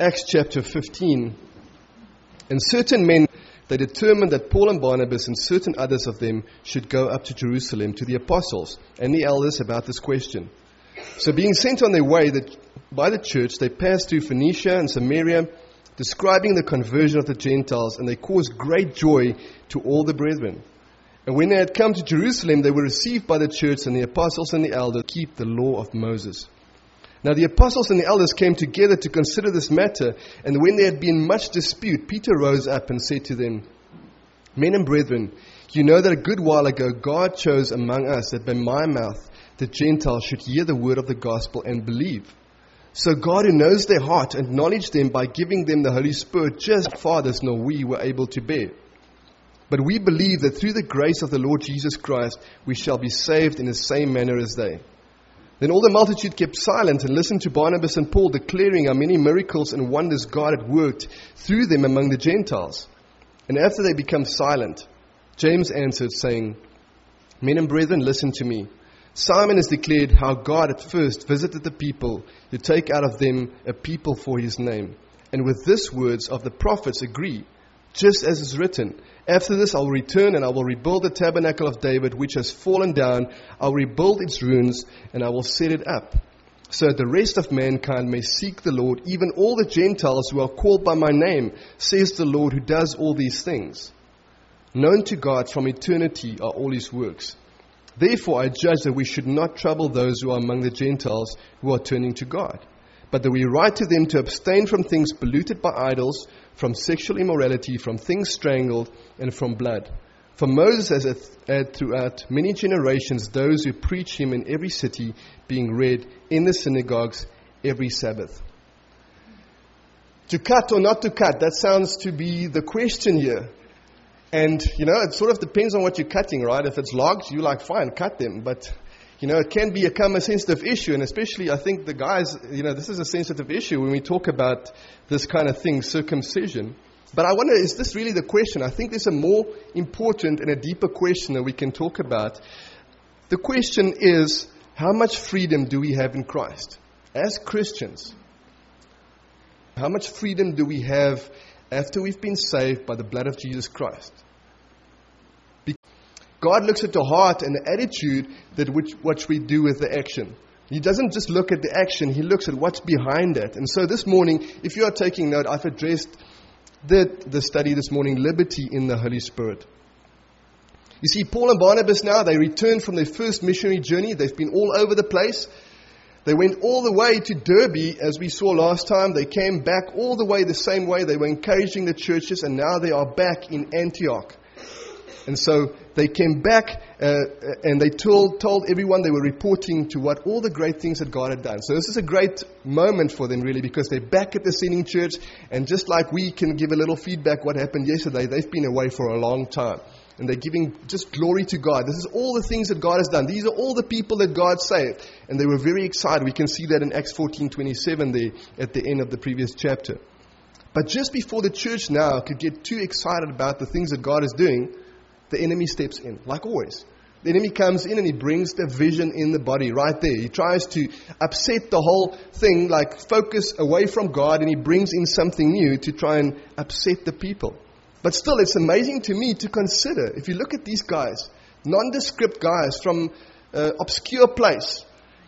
Acts chapter 15. And certain men, they determined that Paul and Barnabas and certain others of them should go up to Jerusalem to the apostles and the elders about this question. So being sent on their way by the church, they passed through Phoenicia and Samaria, describing the conversion of the Gentiles, and they caused great joy to all the brethren. And when they had come to Jerusalem, they were received by the church and the apostles and the elders to keep the law of Moses. Now the apostles and the elders came together to consider this matter, and when there had been much dispute, Peter rose up and said to them, Men and brethren, you know that a good while ago God chose among us that by my mouth the Gentiles should hear the word of the gospel and believe. So God, who knows their heart, acknowledged them by giving them the Holy Spirit, just as fathers nor we were able to bear. But we believe that through the grace of the Lord Jesus Christ we shall be saved in the same manner as they. Then all the multitude kept silent and listened to Barnabas and Paul, declaring how many miracles and wonders God had worked through them among the Gentiles. And after they became silent, James answered, saying, Men and brethren, listen to me. Simon has declared how God at first visited the people to take out of them a people for his name. And with these words of the prophets agree, just as is written, After this I will return and I will rebuild the tabernacle of David, which has fallen down. I will rebuild its ruins and I will set it up, so that the rest of mankind may seek the Lord, even all the Gentiles who are called by my name, says the Lord who does all these things. Known to God from eternity are all his works. Therefore I judge that we should not trouble those who are among the Gentiles who are turning to God, but that we write to them to abstain from things polluted by idols, from sexual immorality, from things strangled, and from blood. For Moses has had throughout many generations those who preach him in every city, being read in the synagogues every Sabbath. To cut or not to cut, that sounds to be the question here. And, it sort of depends on what you're cutting, right? If it's logs, you're like, fine, cut them. But, it can become a sensitive issue. And especially, I think the guys, this is a sensitive issue when we talk about this kind of thing, circumcision. But I wonder, is this really the question? I think there's a more important and a deeper question that we can talk about. The question is, how much freedom do we have in Christ? As Christians, how much freedom do we have after we've been saved by the blood of Jesus Christ? God looks at the heart and the attitude what we do with the action. He doesn't just look at the action, he looks at what's behind it. And so this morning, if you are taking note, I've addressed the study this morning, liberty in the Holy Spirit. You see, Paul and Barnabas now, they returned from their first missionary journey. They've been all over the place. They went all the way to Derbe, as we saw last time. They came back all the way the same way. They were encouraging the churches, and now they are back in Antioch. And so they came back and they told everyone, they were reporting to what all the great things that God had done. So this is a great moment for them, really, because they're back at the Sending Church. And just like we can give a little feedback what happened yesterday, they've been away for a long time. And they're giving just glory to God. This is all the things that God has done. These are all the people that God saved. And they were very excited. We can see that in Acts 14:27 there at the end of the previous chapter. But just before the church now could get too excited about the things that God is doing, the enemy steps in, like always. The enemy comes in and he brings division in the body right there. He tries to upset the whole thing, like focus away from God, and he brings in something new to try and upset the people. But still, it's amazing to me to consider, if you look at these guys, nondescript guys from obscure place,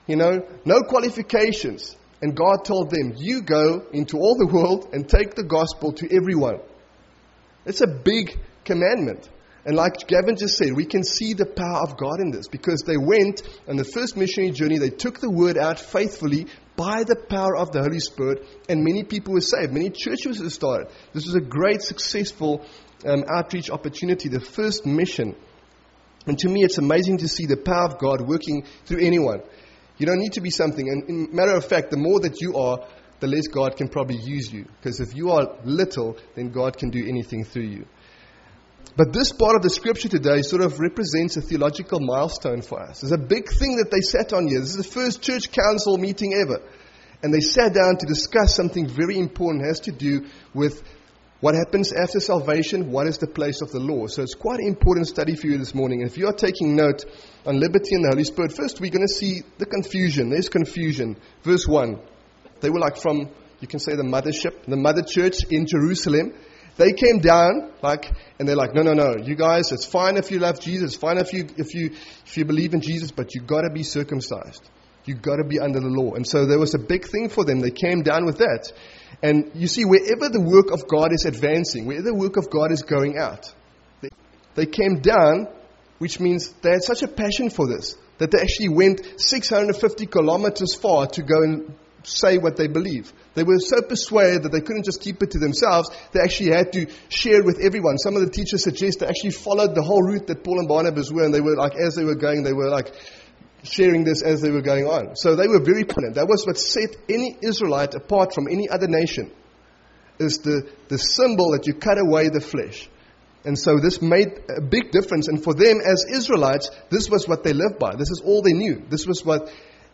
no qualifications. And God told them, you go into all the world and take the gospel to everyone. It's a big commandment. And like Gavin just said, we can see the power of God in this, because they went on the first missionary journey, they took the word out faithfully by the power of the Holy Spirit, and many people were saved. Many churches were started. This was a great, successful outreach opportunity, the first mission. And to me, it's amazing to see the power of God working through anyone. You don't need to be something. And in matter of fact, the more that you are, the less God can probably use you. Because if you are little, then God can do anything through you. But this part of the scripture today sort of represents a theological milestone for us. It's a big thing that they sat on here. This is the first church council meeting ever. And they sat down to discuss something very important. It has to do with what happens after salvation, what is the place of the law. So it's quite an important study for you this morning. And if you are taking note on liberty and the Holy Spirit, first we're going to see the confusion. There's confusion. Verse 1. They were like from, you can say the mothership, the mother church in Jerusalem, they came down and they're like, no, you guys, it's fine if you love Jesus, it's fine if you believe in Jesus, but you got to be circumcised. You got to be under the law. And so there was a big thing for them. They came down with that. And you see, wherever the work of God is advancing, wherever the work of God is going out, they came down, which means they had such a passion for this that they actually went 650 kilometers far to go and say what they believe. They were so persuaded that they couldn't just keep it to themselves. They actually had to share with everyone. Some of the teachers suggest they actually followed the whole route that Paul and Barnabas were, and they were like, as they were going, they were like sharing this as they were going on. So they were very prominent. That was what set any Israelite apart from any other nation, is the symbol that you cut away the flesh. And so this made a big difference. And for them as Israelites, this was what they lived by. This is all they knew. This was what,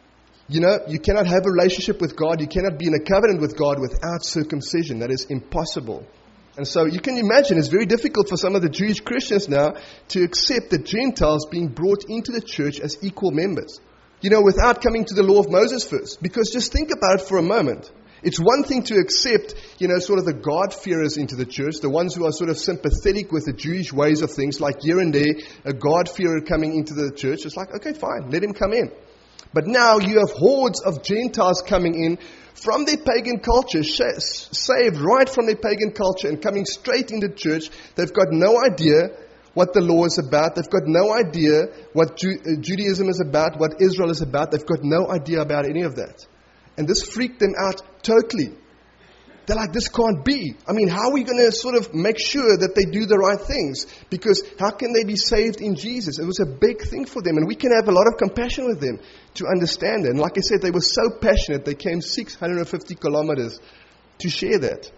you cannot have a relationship with God. You cannot be in a covenant with God without circumcision. That is impossible. And so you can imagine it's very difficult for some of the Jewish Christians now to accept the Gentiles being brought into the church as equal members. Without coming to the law of Moses first. Because just think about it for a moment. It's one thing to accept, sort of the God-fearers into the church, the ones who are sort of sympathetic with the Jewish ways of things, like here and there, a God-fearer coming into the church. It's like, okay, fine, let him come in. But now you have hordes of Gentiles coming in from their pagan culture, saved right from their pagan culture and coming straight into church. They've got no idea what the law is about. They've got no idea what Judaism is about, what Israel is about. They've got no idea about any of that. And this freaked them out totally. They're like, this can't be. I mean, how are we going to sort of make sure that they do the right things? Because how can they be saved in Jesus? It was a big thing for them. And we can have a lot of compassion with them to understand it. And like I said, they were so passionate, they came 650 kilometers to share that.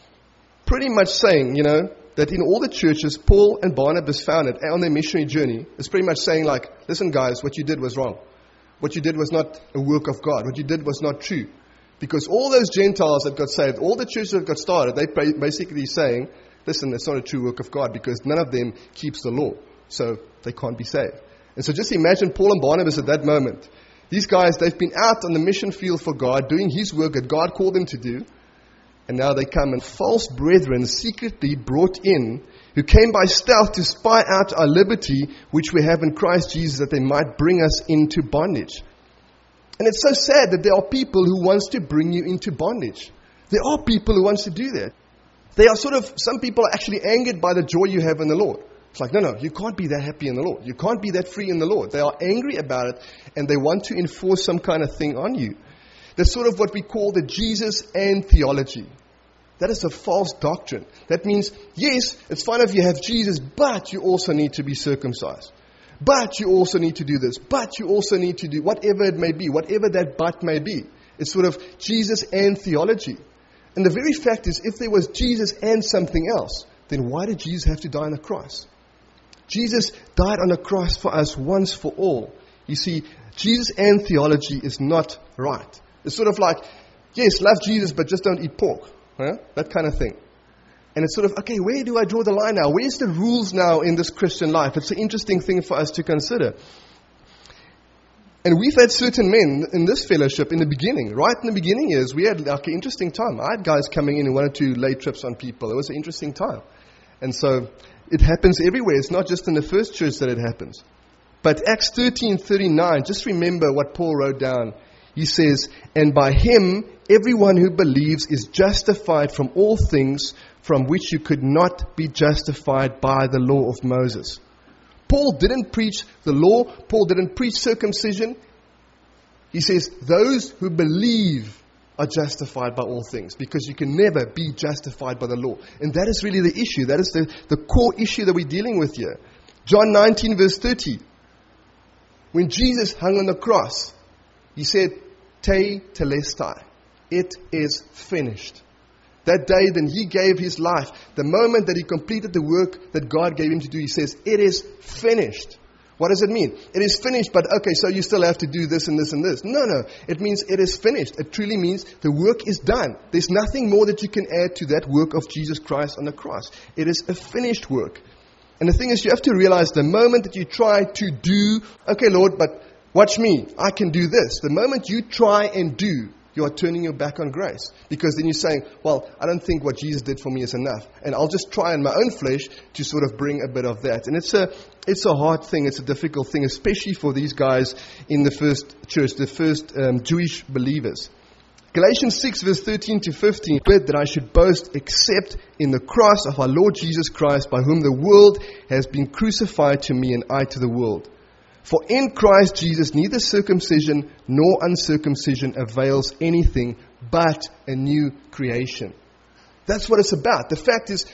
Pretty much saying, that in all the churches Paul and Barnabas founded on their missionary journey, it's pretty much saying like, listen guys, what you did was wrong. What you did was not a work of God. What you did was not true. Because all those Gentiles that got saved, all the churches that got started, they basically saying, listen, it's not a true work of God because none of them keeps the law. So they can't be saved. And so just imagine Paul and Barnabas at that moment. These guys, they've been out on the mission field for God, doing His work that God called them to do. And now they come and false brethren secretly brought in, who came by stealth to spy out our liberty, which we have in Christ Jesus, that they might bring us into bondage. And it's so sad that there are people who wants to bring you into bondage. There are people who wants to do that. They are some people are actually angered by the joy you have in the Lord. It's like, no, you can't be that happy in the Lord. You can't be that free in the Lord. They are angry about it, and they want to enforce some kind of thing on you. That's sort of what we call the Jesus and theology. That is a false doctrine. That means, yes, it's fine if you have Jesus, but you also need to be circumcised. But you also need to do this. But you also need to do whatever it may be, whatever that but may be. It's sort of Jesus and theology. And the very fact is, if there was Jesus and something else, then why did Jesus have to die on the cross? Jesus died on the cross for us once for all. You see, Jesus and theology is not right. It's sort of like, yes, love Jesus, but just don't eat pork. That kind of thing. And it's sort of, okay, where do I draw the line now? Where's the rules now in this Christian life? It's an interesting thing for us to consider. And we've had certain men in this fellowship in the beginning, right in the beginning years, we had like an interesting time. I had guys coming in who wanted to lay trips on people. It was an interesting time. And so it happens everywhere. It's not just in the first church that it happens. But Acts 13:39, just remember what Paul wrote down. He says, and by him, everyone who believes is justified from all things from which you could not be justified by the law of Moses. Paul didn't preach the law. Paul didn't preach circumcision. He says, those who believe are justified by all things, because you can never be justified by the law. And that is really the issue. That is the core issue that we're dealing with here. John 19 verse 30. When Jesus hung on the cross, He said, Te telestai. It is finished. That day then He gave His life. The moment that He completed the work that God gave Him to do, He says, it is finished. What does it mean? It is finished, but okay, so you still have to do this and this and this. No. It means it is finished. It truly means the work is done. There's nothing more that you can add to that work of Jesus Christ on the cross. It is a finished work. And the thing is, you have to realize the moment that you try to do, okay, Lord, but watch me, I can do this. The moment you try and do you are turning your back on grace. Because then you're saying, well, I don't think what Jesus did for me is enough. And I'll just try in my own flesh to sort of bring a bit of that. And it's a hard thing. It's a difficult thing, especially for these guys in the first church, the first Jewish believers. Galatians 6 verse 13 to 15, that I should boast except in the cross of our Lord Jesus Christ, by whom the world has been crucified to me and I to the world. For in Christ Jesus neither circumcision nor uncircumcision avails anything but a new creation. That's what it's about. The fact is,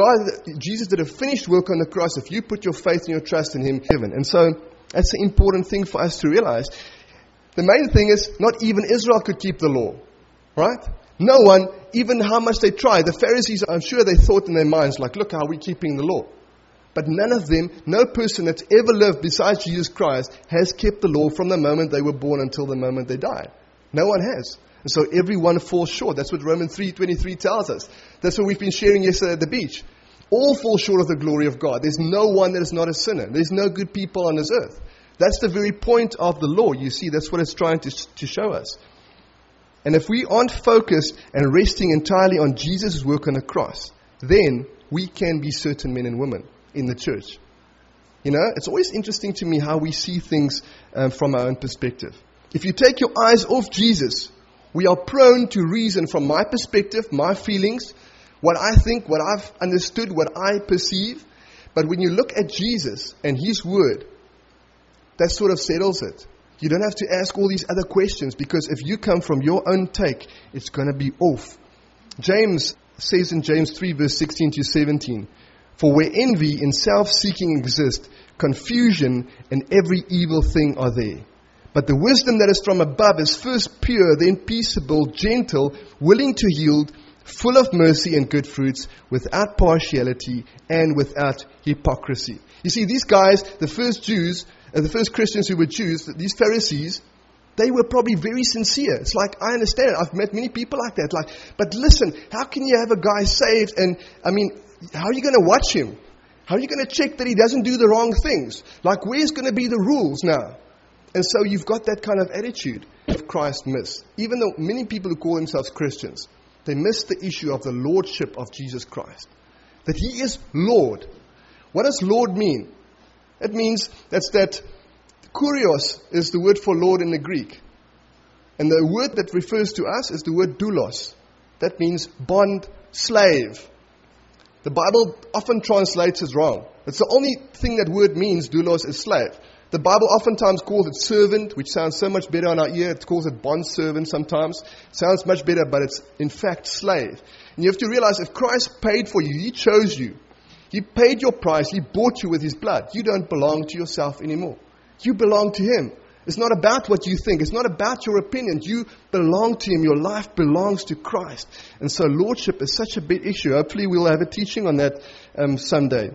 Jesus did a finished work on the cross. If you put your faith and your trust in Him, heaven. And so that's the important thing for us to realize. The main thing is, not even Israel could keep the law. Right? No one, even how much they tried. The Pharisees, I'm sure they thought in their minds, like, look how we're keeping the law. But none of them, no person that's ever lived besides Jesus Christ has kept the law from the moment they were born until the moment they died. No one has. And so everyone falls short. That's what Romans 3:23 tells us. That's what we've been sharing yesterday at the beach. All fall short of the glory of God. There's no one that is not a sinner. There's no good people on this earth. That's the very point of the law. You see, that's what it's trying to show us. And if we aren't focused and resting entirely on Jesus' work on the cross, then we can be certain men and women in the church. You know, it's always interesting to me how we see things from our own perspective. If you take your eyes off Jesus, we are prone to reason from my perspective, my feelings, what I think, what I've understood, what I perceive. But when you look at Jesus and His Word, that sort of settles it. You don't have to ask all these other questions, because if you come from your own take, it's going to be off. James says in James 3 verse 16 to 17, for where envy and self-seeking exist, confusion and every evil thing are there. But the wisdom that is from above is first pure, then peaceable, gentle, willing to yield, full of mercy and good fruits, without partiality and without hypocrisy. You see, these guys, the first Jews, the first Christians who were Jews, these Pharisees, they were probably very sincere. It's like, I understand it. I've met many people like that. But listen, how can you have a guy saved and, how are you going to watch him? How are you going to check that he doesn't do the wrong things? Like, where's going to be the rules now? And so you've got that kind of attitude of Christ missed. Even though many people who call themselves Christians, they miss the issue of the lordship of Jesus Christ. That He is Lord. What does Lord mean? It means that kurios is the word for Lord in the Greek. And the word that refers to us is the word doulos. That means bond, slave. The Bible often translates as wrong. It's the only thing that word means, doulos, is slave. The Bible oftentimes calls it servant, which sounds so much better on our ear. It calls it bond servant sometimes. Sounds much better, but it's in fact slave. And you have to realize, if Christ paid for you, He chose you. He paid your price. He bought you with His blood. You don't belong to yourself anymore. You belong to Him. It's not about what you think. It's not about your opinions. You belong to Him. Your life belongs to Christ. And so lordship is such a big issue. Hopefully we'll have a teaching on that someday.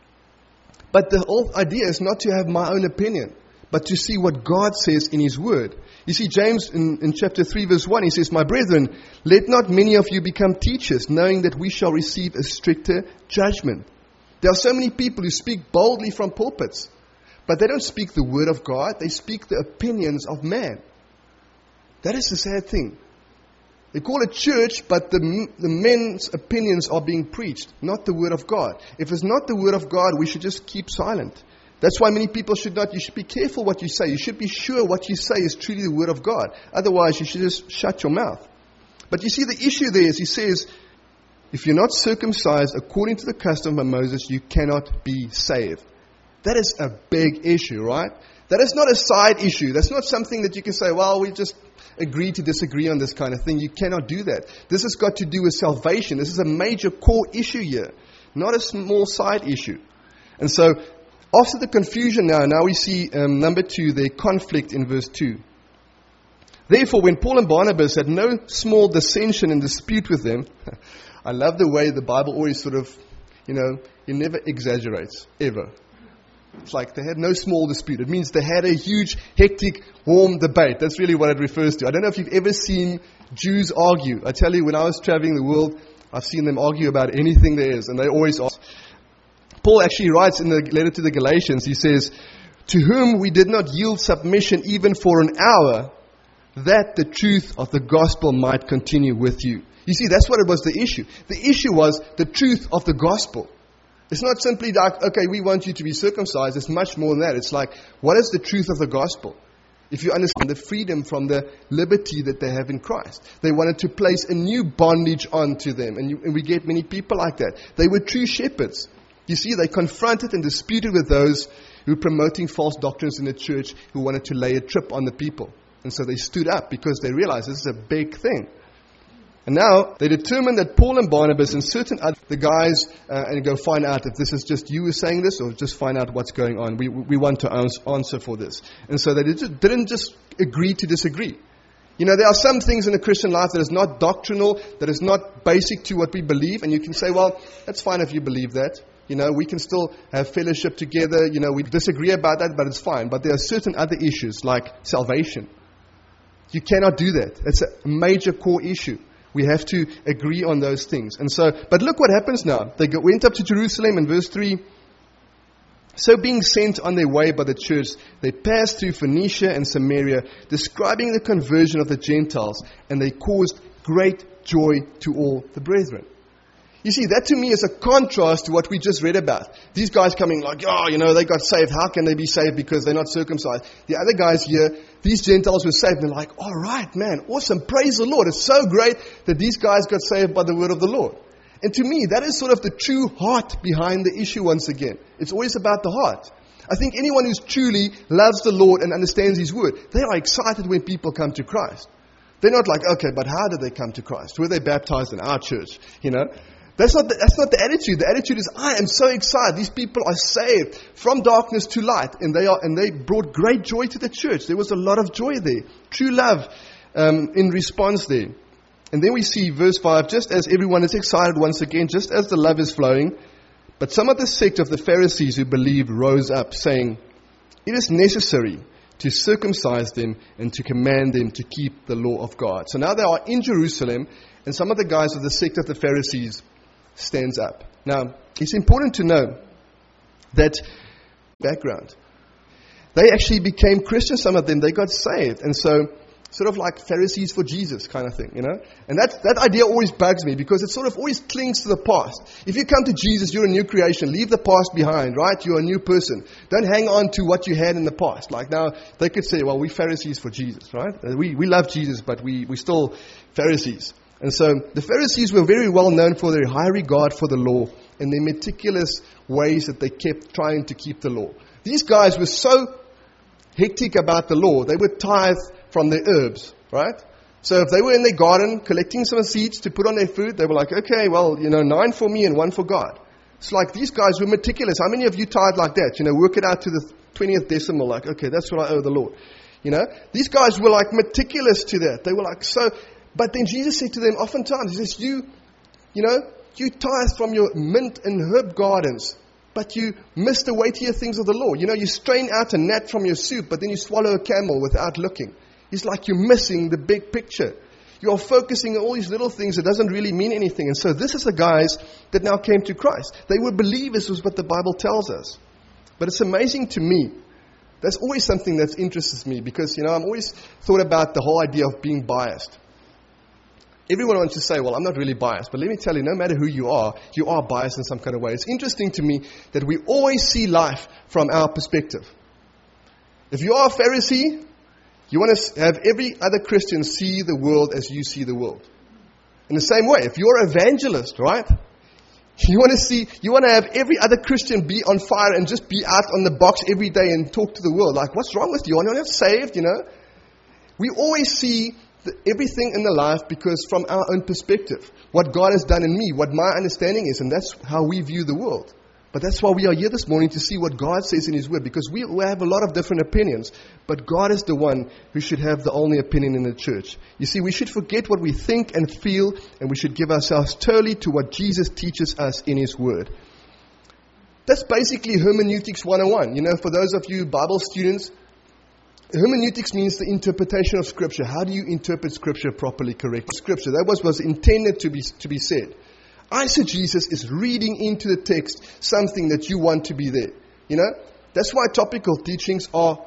But the whole idea is not to have my own opinion, but to see what God says in His Word. You see, James in chapter 3 verse 1, he says, my brethren, let not many of you become teachers, knowing that we shall receive a stricter judgment. There are so many people who speak boldly from pulpits, but they don't speak the Word of God. They speak the opinions of man. That is the sad thing. They call it church, but the men's opinions are being preached, not the Word of God. If it's not the Word of God, we should just keep silent. That's why many people you should be careful what you say. You should be sure what you say is truly the Word of God. Otherwise, you should just shut your mouth. But you see, the issue there is, he says, if you're not circumcised according to the custom of Moses, you cannot be saved. That is a big issue, right? That is not a side issue. That's not something that you can say, well, we just agree to disagree on this kind of thing. You cannot do that. This has got to do with salvation. This is a major core issue here, not a small side issue. And so, after the confusion now we see, number 2, the conflict in verse 2. Therefore, when Paul and Barnabas had no small dissension and dispute with them, I love the way the Bible always sort of, it never exaggerates, ever. It's like they had no small dispute. It means they had a huge, hectic, warm debate. That's really what it refers to. I don't know if you've ever seen Jews argue. I tell you, when I was traveling the world, I've seen them argue about anything there is, and they always ask. Paul actually writes in the letter to the Galatians, he says, to whom we did not yield submission even for an hour, that the truth of the gospel might continue with you. You see, that's what it was the issue. The issue was the truth of the gospel. It's not simply like, okay, we want you to be circumcised. It's much more than that. It's like, what is the truth of the gospel? If you understand the freedom from the liberty that they have in Christ. They wanted to place a new bondage onto them. And we get many people like that. They were true shepherds. You see, they confronted and disputed with those who were promoting false doctrines in the church, who wanted to lay a trip on the people. And so they stood up because they realized this is a big thing. And now they determined that Paul and Barnabas and certain other the guys and go find out if this is just you who is saying this or just find out what's going on. We want to answer for this. And so they didn't just agree to disagree. You know, there are some things in the Christian life that is not doctrinal, that is not basic to what we believe. And you can say, well, that's fine if you believe that. You know, we can still have fellowship together. You know, we disagree about that, but it's fine. But there are certain other issues like salvation. You cannot do that. It's a major core issue. We have to agree on those things. And so, but look what happens now. They went up to Jerusalem in verse 3. So being sent on their way by the church, they passed through Phoenicia and Samaria, describing the conversion of the Gentiles, and they caused great joy to all the brethren. You see, that to me is a contrast to what we just read about. These guys coming like, oh, you know, they got saved. How can they be saved because they're not circumcised? The other guys here, these Gentiles were saved. They're like, all right, man, awesome. Praise the Lord. It's so great that these guys got saved by the word of the Lord. And to me, that is sort of the true heart behind the issue once again. It's always about the heart. I think anyone who's truly loves the Lord and understands His word, they are excited when people come to Christ. They're not like, okay, but how did they come to Christ? Were they baptized in our church? You know? That's not the attitude. The attitude is, I am so excited. These people are saved from darkness to light, and they brought great joy to the church. There was a lot of joy there, true love in response there. And then we see verse 5, just as everyone is excited once again, just as the love is flowing, but some of the sect of the Pharisees who believed rose up, saying, it is necessary to circumcise them and to command them to keep the law of God. So now they are in Jerusalem, and some of the guys of the sect of the Pharisees stands up. Now, it's important to know that background. They actually became Christians, some of them. They got saved. And so, sort of like Pharisees for Jesus kind of thing, you know. And that idea always bugs me because it sort of always clings to the past. If you come to Jesus, you're a new creation. Leave the past behind, right? You're a new person. Don't hang on to what you had in the past. Like now, they could say, well, we're Pharisees for Jesus, right? We love Jesus, but we're still Pharisees. And so the Pharisees were very well known for their high regard for the law and their meticulous ways that they kept trying to keep the law. These guys were so hectic about the law, they would tithe from their herbs, right? So if they were in their garden collecting some seeds to put on their food, they were like, okay, well, 9 for me and 1 for God. It's like these guys were meticulous. How many of you tithe like that? Work it out to the 20th decimal, like, okay, that's what I owe the Lord. These guys were like meticulous to that. They were like so... But then Jesus said to them oftentimes, He says, you tithe from your mint and herb gardens, but you miss the weightier things of the law. You strain out a gnat from your soup, but then you swallow a camel without looking. It's like you're missing the big picture. You are focusing on all these little things that doesn't really mean anything. And so this is the guys that now came to Christ. They were believers, was what the Bible tells us. But it's amazing to me. That's always something that interests me because, I'm always thought about the whole idea of being biased. Everyone wants to say, well, I'm not really biased. But let me tell you, no matter who you are biased in some kind of way. It's interesting to me that we always see life from our perspective. If you are a Pharisee, you want to have every other Christian see the world as you see the world. In the same way, if you're an evangelist, right? You want to have every other Christian be on fire and just be out on the box every day and talk to the world. Like, what's wrong with you? You're not saved, We always see everything in the life because from our own perspective, what God has done in me, what my understanding is, and that's how we view the world. But that's why we are here this morning to see what God says in His Word, because we have a lot of different opinions, but God is the one who should have the only opinion in the church. You see, we should forget what we think and feel, and we should give ourselves totally to what Jesus teaches us in His Word. That's basically hermeneutics 101. For those of you Bible students, hermeneutics means the interpretation of Scripture. How do you interpret Scripture properly, correctly? Scripture, that was intended to be said. Eisegesis is reading into the text something that you want to be there. That's why topical teachings are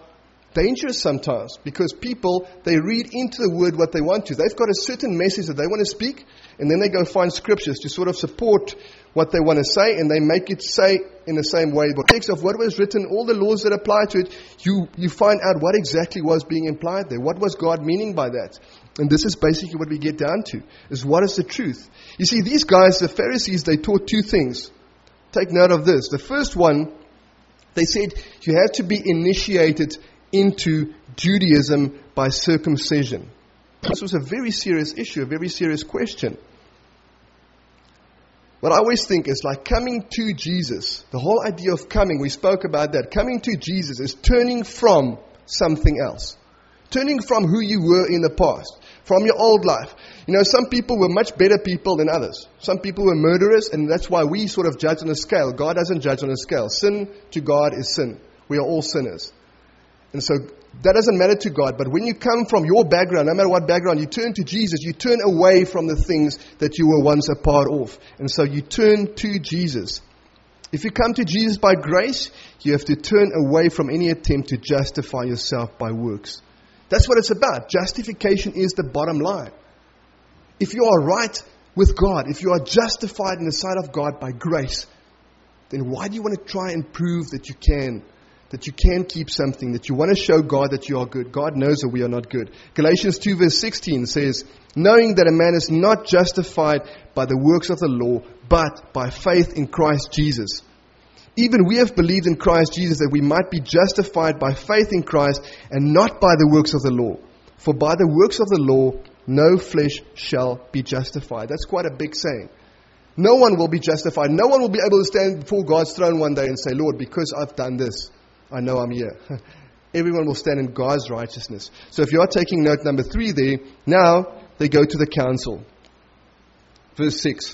dangerous sometimes, because people, they read into the word what they want to. They've got a certain message that they want to speak, and then they go find scriptures to sort of support what they want to say, and they make it say in the same way. But the text of what was written, all the laws that apply to it, you find out what exactly was being implied there. What was God meaning by that? And this is basically what we get down to, is what is the truth. You see, these guys, the Pharisees, they taught two things. Take note of this. The first one, they said you have to be initiated into Judaism by circumcision. This was a very serious issue, a very serious question. What I always think is like coming to Jesus. The whole idea of coming, we spoke about that. Coming to Jesus is turning from something else. Turning from who you were in the past, from your old life. You know, some people were much better people than others. Some people were murderers, and that's why we sort of judge on a scale. God doesn't judge on a scale. Sin to God is sin. We are all sinners. And so that doesn't matter to God. But when you come from your background, no matter what background, you turn to Jesus, you turn away from the things that you were once a part of. And so you turn to Jesus. If you come to Jesus by grace, you have to turn away from any attempt to justify yourself by works. That's what it's about. Justification is the bottom line. If you are right with God, if you are justified in the sight of God by grace, then why do you want to try and prove that you can keep something, that you want to show God that you are good? God knows that we are not good. Galatians 2 verse 16 says, knowing that a man is not justified by the works of the law, but by faith in Christ Jesus. Even we have believed in Christ Jesus that we might be justified by faith in Christ and not by the works of the law. For by the works of the law, no flesh shall be justified. That's quite a big saying. No one will be justified. No one will be able to stand before God's throne one day and say, Lord, because I've done this, I know I'm here. Everyone will stand in God's righteousness. So if you are taking note number 3 there, now they go to the council. Verse 6.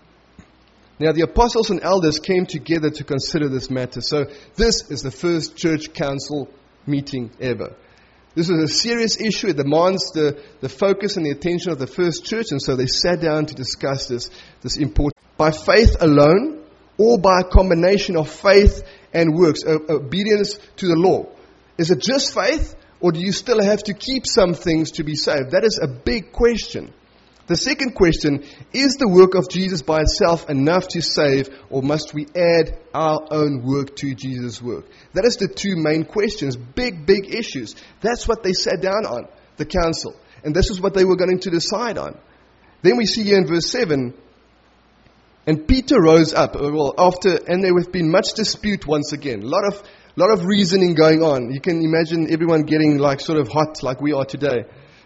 Now the apostles and elders came together to consider this matter. So this is the first church council meeting ever. This is a serious issue. It demands the focus and the attention of the first church. And so they sat down to discuss this important. By faith alone, or by a combination of faith and works, obedience to the law. Is it just faith, or do you still have to keep some things to be saved? That is a big question. The second question, is the work of Jesus by itself enough to save, or must we add our own work to Jesus' work? That is the two main questions, big issues. That's what they sat down on, the council. And this is what they were going to decide on. Then we see here in verse 7, and Peter rose up, and there have been much dispute once again. A lot of reasoning going on. You can imagine everyone getting like sort of hot like we are today.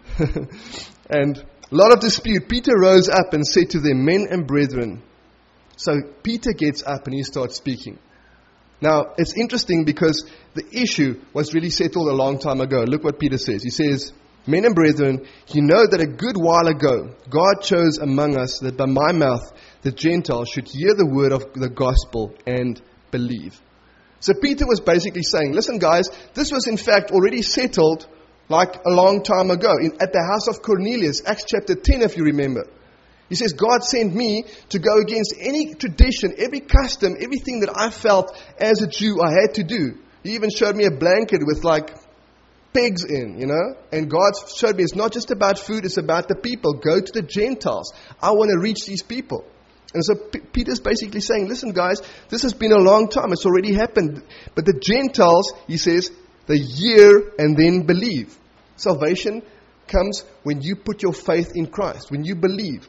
And a lot of dispute. Peter rose up and said to them, men and brethren. So Peter gets up and he starts speaking. Now, it's interesting because the issue was really settled a long time ago. Look what Peter says. He says, men and brethren, you know that a good while ago God chose among us that by my mouth the Gentiles should hear the word of the gospel and believe. So Peter was basically saying, listen guys, this was in fact already settled like a long time ago at the house of Cornelius, Acts chapter 10 if you remember. He says, God sent me to go against any tradition, every custom, everything that I felt as a Jew I had to do. He even showed me a blanket with like pigs in, and God showed me it's not just about food, it's about the people. Go to the Gentiles. I want to reach these people. And so Peter's basically saying, listen guys, this has been a long time. It's already happened. But the Gentiles, he says, they hear and then believe. Salvation comes when you put your faith in Christ, when you believe.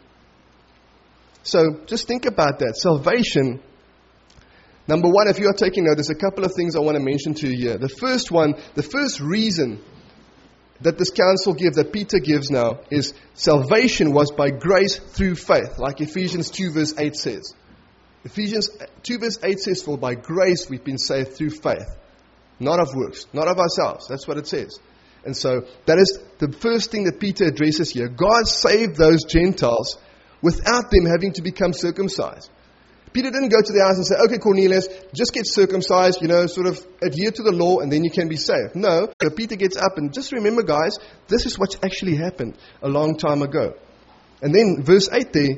So just think about that. Salvation, number one, if you are taking note, there's a couple of things I want to mention to you here. The first reason that this council gives, that Peter gives now, is salvation was by grace through faith, like Ephesians 2 verse 8 says. Ephesians 2 verse 8 says, for by grace we've been saved through faith, not of works, not of ourselves. That's what it says. And so that is the first thing that Peter addresses here. God saved those Gentiles without them having to become circumcised. Peter didn't go to the house and say, okay, Cornelius, just get circumcised, sort of adhere to the law and then you can be saved. No. So Peter gets up and just remember, guys, this is what actually happened a long time ago. And then verse 8 there,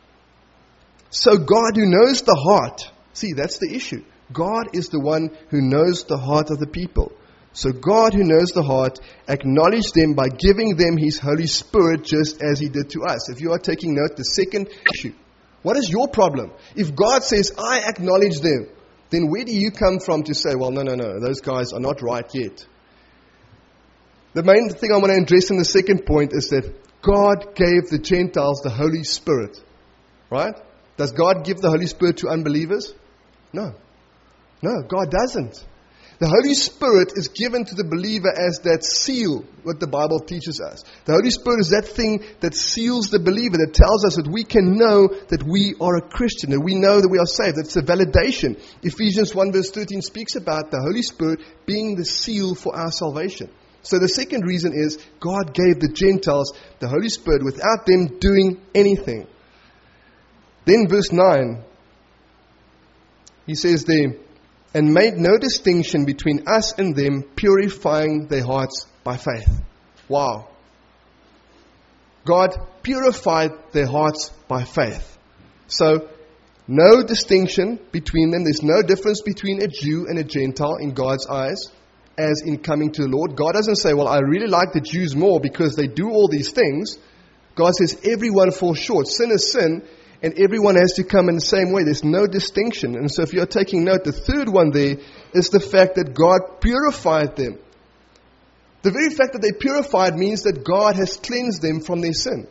so God who knows the heart, see, that's the issue. God is the one who knows the heart of the people. So God, who knows the heart, acknowledged them by giving them His Holy Spirit just as He did to us. If you are taking note, the second issue. What is your problem? If God says, I acknowledge them, then where do you come from to say, well, no, those guys are not right yet? The main thing I want to address in the second point is that God gave the Gentiles the Holy Spirit. Right? Does God give the Holy Spirit to unbelievers? No. No, God doesn't. The Holy Spirit is given to the believer as that seal, what the Bible teaches us. The Holy Spirit is that thing that seals the believer, that tells us that we can know that we are a Christian, that we know that we are saved. That's a validation. Ephesians 1 verse 13 speaks about the Holy Spirit being the seal for our salvation. So the second reason is God gave the Gentiles the Holy Spirit without them doing anything. Then verse 9, he says there, and made no distinction between us and them, purifying their hearts by faith. Wow. God purified their hearts by faith. So, no distinction between them. There's no difference between a Jew and a Gentile in God's eyes as in coming to the Lord. God doesn't say, well, I really like the Jews more because they do all these things. God says everyone falls short. Sin is sin. And everyone has to come in the same way. There's no distinction. And so if you're taking note, the third one there is the fact that God purified them. The very fact that they purified means that God has cleansed them from their sin.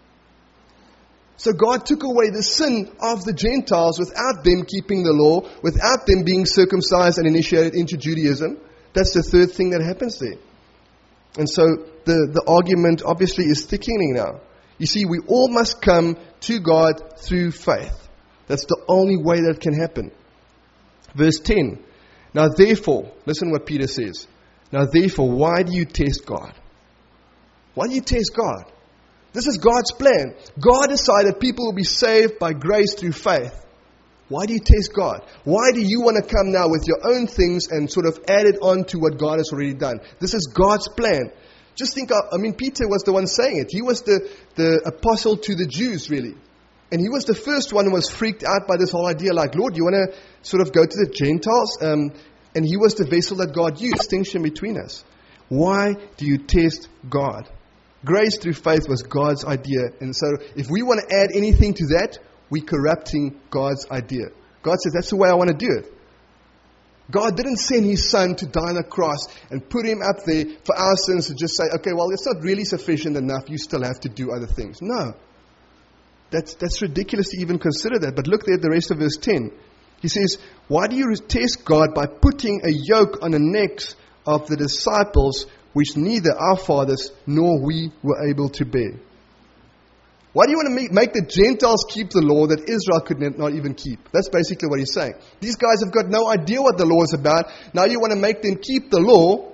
So God took away the sin of the Gentiles without them keeping the law, without them being circumcised and initiated into Judaism. That's the third thing that happens there. And so the argument obviously is thickening now. You see, we all must come to God through faith. That's the only way that can happen. Verse 10. Now therefore, listen what Peter says. Now therefore, why do you test God? Why do you test God? This is God's plan. God decided people will be saved by grace through faith. Why do you test God? Why do you want to come now with your own things and sort of add it on to what God has already done? This is God's plan. Just think, Peter was the one saying it. He was the apostle to the Jews, really. And he was the first one who was freaked out by this whole idea, like, Lord, you want to sort of go to the Gentiles? And he was the vessel that God used. Distinction between us. Why do you test God? Grace through faith was God's idea. And so if we want to add anything to that, we're corrupting God's idea. God says, that's the way I want to do it. God didn't send His Son to die on a cross and put Him up there for our sins to just say, okay, well, it's not really sufficient enough. You still have to do other things. No. That's ridiculous to even consider that. But look there at the rest of verse 10. He says, why do you test God by putting a yoke on the necks of the disciples which neither our fathers nor we were able to bear? Why do you want to make the Gentiles keep the law that Israel could not even keep? That's basically what he's saying. These guys have got no idea what the law is about. Now you want to make them keep the law.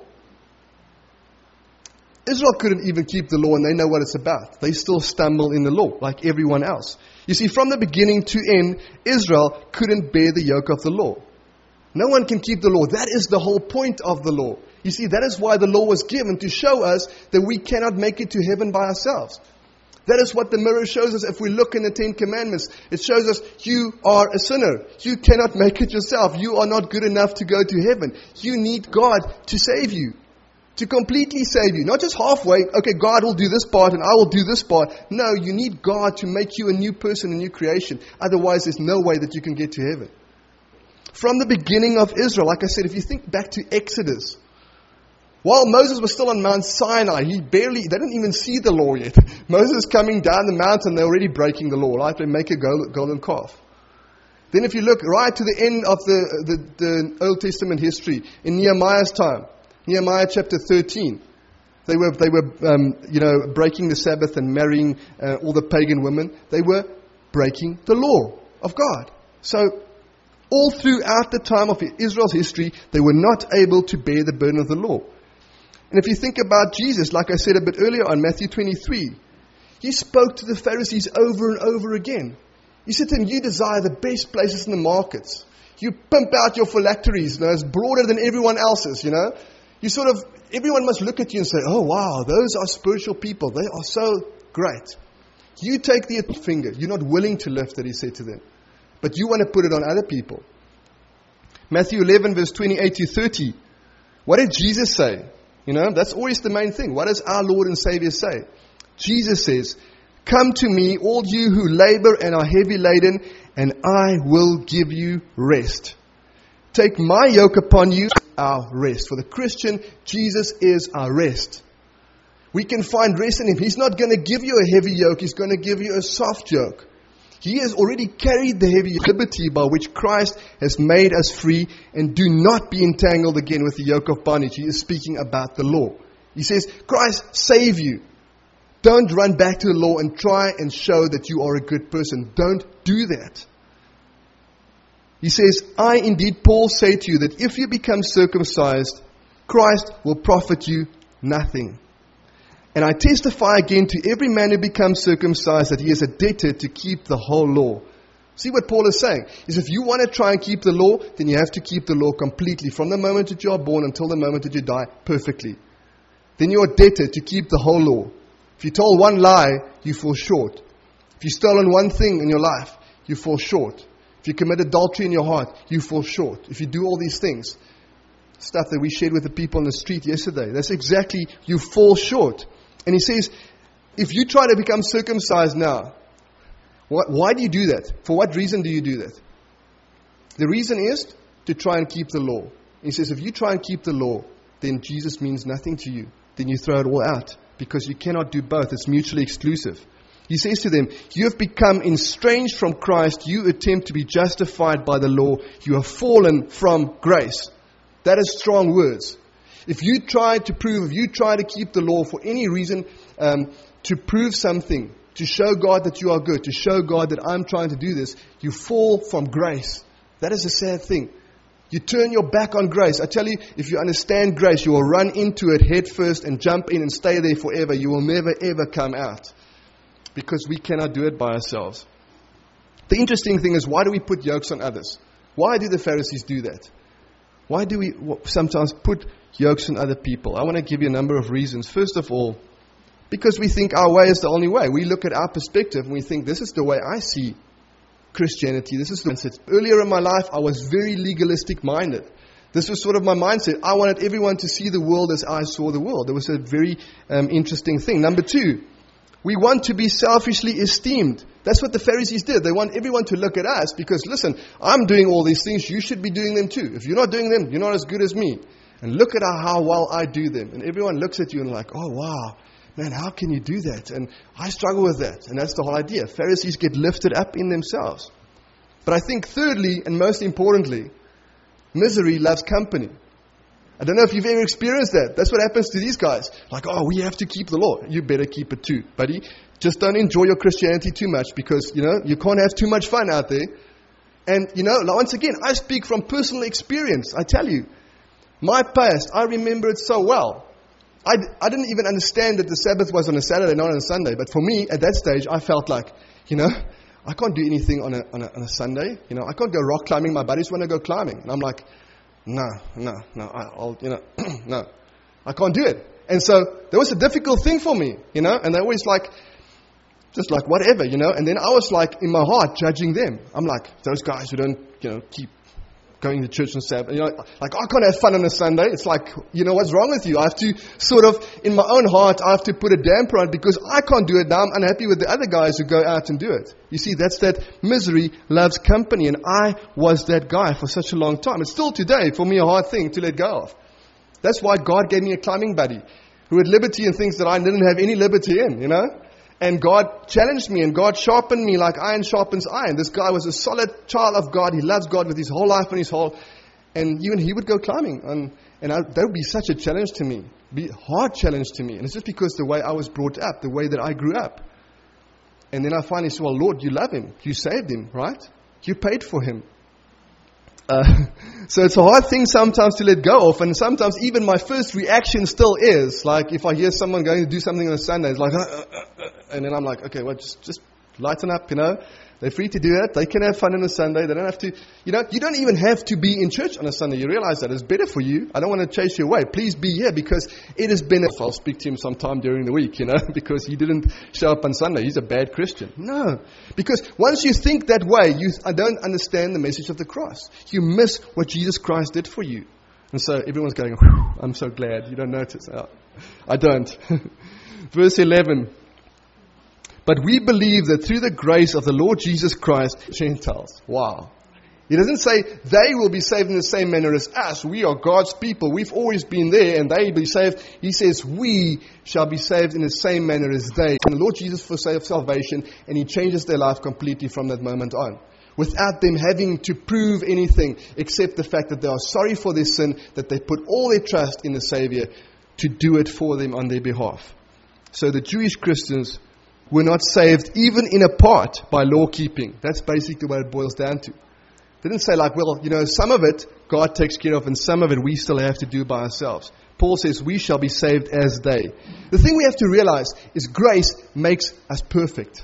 Israel couldn't even keep the law and they know what it's about. They still stumble in the law like everyone else. You see, from the beginning to end, Israel couldn't bear the yoke of the law. No one can keep the law. That is the whole point of the law. You see, that is why the law was given, to show us that we cannot make it to heaven by ourselves. That is what the mirror shows us if we look in the 10 Commandments. It shows us you are a sinner. You cannot make it yourself. You are not good enough to go to heaven. You need God to save you. To completely save you. Not just halfway, okay, God will do this part and I will do this part. No, you need God to make you a new person, a new creation. Otherwise, there's no way that you can get to heaven. From the beginning of Israel, like I said, if you think back to Exodus, while Moses was still on Mount Sinai, they didn't even see the law yet. Moses is coming down the mountain, they're already breaking the law, right? They make a golden calf. Then if you look right to the end of the Old Testament history, in Nehemiah's time, Nehemiah chapter 13, they were breaking the Sabbath and marrying all the pagan women. They were breaking the law of God. So all throughout the time of Israel's history, they were not able to bear the burden of the law. And if you think about Jesus, like I said a bit earlier on Matthew 23, He spoke to the Pharisees over and over again. He said to them, you desire the best places in the markets. You pimp out your phylacteries, it's broader than everyone else's, You everyone must look at you and say, oh wow, those are spiritual people. They are so great. You take the finger. You're not willing to lift it, He said to them. But you want to put it on other people. Matthew 11 verse 28 to 30. What did Jesus say? That's always the main thing. What does our Lord and Savior say? Jesus says, "Come to me, all you who labor and are heavy laden, and I will give you rest. Take my yoke upon you," our rest. For the Christian, Jesus is our rest. We can find rest in Him. He's not going to give you a heavy yoke. He's going to give you a soft yoke. He has already carried the heavy liberty by which Christ has made us free, and do not be entangled again with the yoke of bondage. He is speaking about the law. He says, Christ save you. Don't run back to the law and try and show that you are a good person. Don't do that. He says, "I indeed, Paul, say to you that if you become circumcised, Christ will profit you nothing. And I testify again to every man who becomes circumcised that he is a debtor to keep the whole law." See what Paul is saying? Is if you want to try and keep the law, then you have to keep the law completely, from the moment that you are born until the moment that you die, perfectly. Then you are debtor to keep the whole law. If you told one lie, you fall short. If you stolen one thing in your life, you fall short. If you commit adultery in your heart, you fall short. If you do all these things, stuff that we shared with the people on the street yesterday, that's exactly, you fall short. And he says, if you try to become circumcised now, why do you do that? For what reason do you do that? The reason is to try and keep the law. He says, if you try and keep the law, then Jesus means nothing to you. Then you throw it all out, because you cannot do both. It's mutually exclusive. He says to them, you have become estranged from Christ. You attempt to be justified by the law. You have fallen from grace. That is strong words. If you try to keep the law for any reason, to prove something, to show God that you are good, to show God that I'm trying to do this, you fall from grace. That is a sad thing. You turn your back on grace. I tell you, if you understand grace, you will run into it head first and jump in and stay there forever. You will never ever come out, because we cannot do it by ourselves. The interesting thing is, why do we put yokes on others? Why do the Pharisees do that? Why do we sometimes put yokes on other people? I want to give you a number of reasons. First of all, because we think our way is the only way. We look at our perspective and we think, this is the way I see Christianity. This is the mindset. Earlier in my life, I was very legalistic minded. This was sort of my mindset. I wanted everyone to see the world as I saw the world. It was a very interesting thing. Number two, we want to be selfishly esteemed. That's what the Pharisees did. They want everyone to look at us because, listen, I'm doing all these things. You should be doing them too. If you're not doing them, you're not as good as me. And look at how well I do them. And everyone looks at you and like, oh, wow, man, how can you do that? And I struggle with that. And that's the whole idea. Pharisees get lifted up in themselves. But I think thirdly, and most importantly, misery loves company. I don't know if you've ever experienced that. That's what happens to these guys. Like, oh, we have to keep the law. You better keep it too, buddy. Just don't enjoy your Christianity too much because, you can't have too much fun out there. And, once again, I speak from personal experience. I tell you, my past, I remember it so well. I didn't even understand that the Sabbath was on a Saturday, not on a Sunday. But for me, at that stage, I felt like, I can't do anything on a Sunday. I can't go rock climbing. My buddies want to go climbing. And I'm like, no, I'll no, I can't do it. And so that was a difficult thing for me, and they always just like whatever, and then I was like in my heart judging them. I'm like, those guys who don't, keep going to church on Sabbath, like I can't have fun on a Sunday. It's like, what's wrong with you? I have to sort of, in my own heart, I have to put a damper on it because I can't do it now. I'm unhappy with the other guys who go out and do it. You see, that's that misery loves company. And I was that guy for such a long time. It's still today, for me, a hard thing to let go of. That's why God gave me a climbing buddy who had liberty in things that I didn't have any liberty in, And God challenged me and God sharpened me like iron sharpens iron. This guy was a solid child of God. He loves God with his whole life and his whole... And even he would go climbing. That would be such a challenge to me. Be a hard challenge to me. And it's just because the way I was brought up, the way that I grew up. And then I finally said, well, Lord, you love him. You saved him, right? You paid for him. So it's a hard thing sometimes to let go of, and sometimes even my first reaction still is like if I hear someone going to do something on a Sunday, it's like, and then I'm like, okay, well, just lighten up, They're free to do that. They can have fun on a Sunday. They don't have to, you don't even have to be in church on a Sunday. You realize that it's better for you. I don't want to chase you away. Please be here because it has been. I'll speak to him sometime during the week, because he didn't show up on Sunday. He's a bad Christian. No, because once you think that way, I don't understand the message of the cross. You miss what Jesus Christ did for you. And so everyone's going, "Whew, I'm so glad." You don't notice. I don't. Verse 11. But we believe that through the grace of the Lord Jesus Christ, Gentiles. Wow. He doesn't say they will be saved in the same manner as us. We are God's people. We've always been there and they will be saved. He says we shall be saved in the same manner as they. And the Lord Jesus for salvation, and He changes their life completely from that moment on. Without them having to prove anything except the fact that they are sorry for their sin, that they put all their trust in the Savior to do it for them on their behalf. So the Jewish Christians were not saved even in a part by law keeping. That's basically what it boils down to. They didn't say like, well, some of it God takes care of and some of it we still have to do by ourselves. Paul says we shall be saved as they. The thing we have to realize is grace makes us perfect.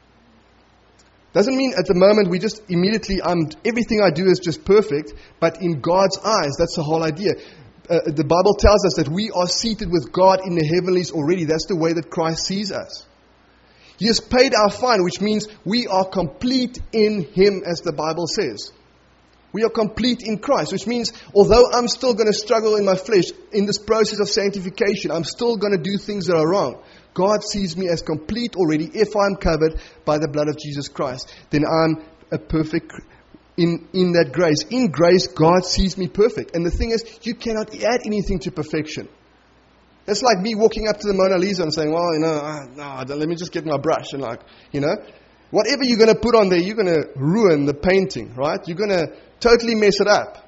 Doesn't mean at the moment we just immediately, everything I do is just perfect, but in God's eyes, that's the whole idea. The Bible tells us that we are seated with God in the heavenlies already. That's the way that Christ sees us. He has paid our fine, which means we are complete in Him, as the Bible says. We are complete in Christ, which means although I'm still going to struggle in my flesh, in this process of sanctification, I'm still going to do things that are wrong. God sees me as complete already. If I'm covered by the blood of Jesus Christ, then I'm a perfect in that grace. In grace, God sees me perfect. And the thing is, you cannot add anything to perfection. That's like me walking up to the Mona Lisa and saying, well, let me just get my brush and whatever you're going to put on there, you're going to ruin the painting, right? You're going to totally mess it up.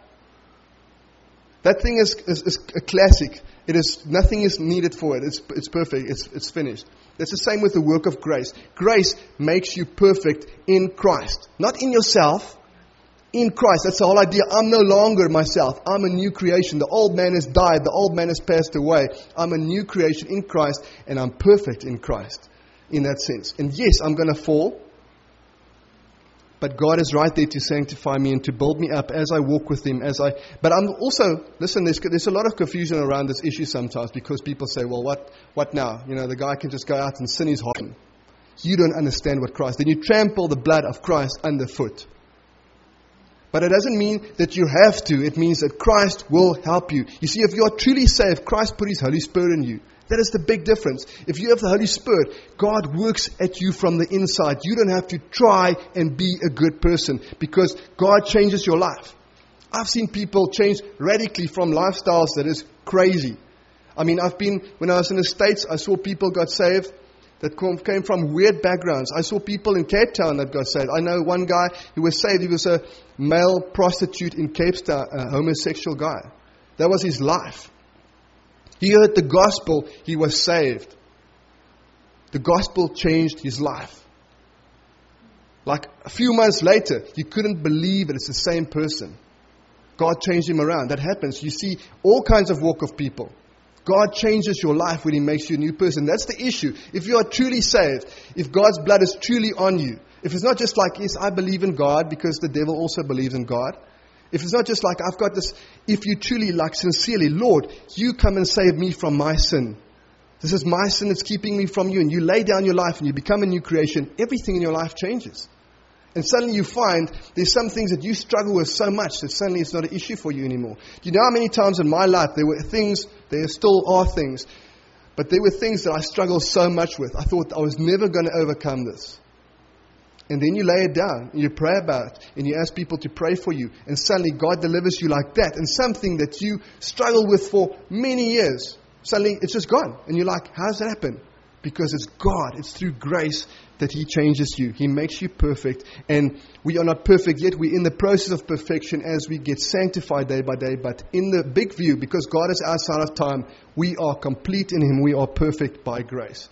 That thing is a classic. Nothing is needed for it. It's perfect. It's finished. That's the same with the work of grace. Grace makes you perfect in Christ. Not in yourself. In Christ. That's the whole idea. I'm no longer myself. I'm a new creation. The old man has died. The old man has passed away. I'm a new creation in Christ, and I'm perfect in Christ in that sense. And yes, I'm going to fall. But God is right there to sanctify me and to build me up as I walk with Him. But I'm also, listen, there's a lot of confusion around this issue sometimes because people say, well, what now? The guy can just go out and sin his heart. You don't understand what Christ. Then you trample the blood of Christ underfoot. But it doesn't mean that you have to. It means that Christ will help you. You see, if you are truly saved, Christ put His Holy Spirit in you. That is the big difference. If you have the Holy Spirit, God works at you from the inside. You don't have to try and be a good person because God changes your life. I've seen people change radically from lifestyles that is crazy. When I was in the States, I saw people got saved that came from weird backgrounds. I saw people in Cape Town that got saved. I know one guy who was saved. He was a male prostitute in Cape Town, a homosexual guy. That was his life. He heard the gospel, he was saved. The gospel changed his life. Like a few months later, you couldn't believe it. It's the same person. God changed him around. That happens. You see all kinds of walk of people. God changes your life when He makes you a new person. That's the issue. If you are truly saved, if God's blood is truly on you, if it's not just like, yes, I believe in God because the devil also believes in God. If it's not just like, I've got this, if you truly sincerely, Lord, you come and save me from my sin. This is my sin that's keeping me from you. And you lay down your life and you become a new creation. Everything in your life changes. And suddenly you find there's some things that you struggle with so much that suddenly it's not an issue for you anymore. Do you know how many times in my life there still are things, but there were things that I struggled so much with. I thought I was never going to overcome this. And then you lay it down, and you pray about it, and you ask people to pray for you, and suddenly God delivers you like that. And something that you struggled with for many years, suddenly it's just gone. And you're like, how does that happen? Because it's God, it's through grace that He changes you. He makes you perfect. And we are not perfect yet. We're in the process of perfection as we get sanctified day by day. But in the big view, because God is outside of time, we are complete in Him. We are perfect by grace.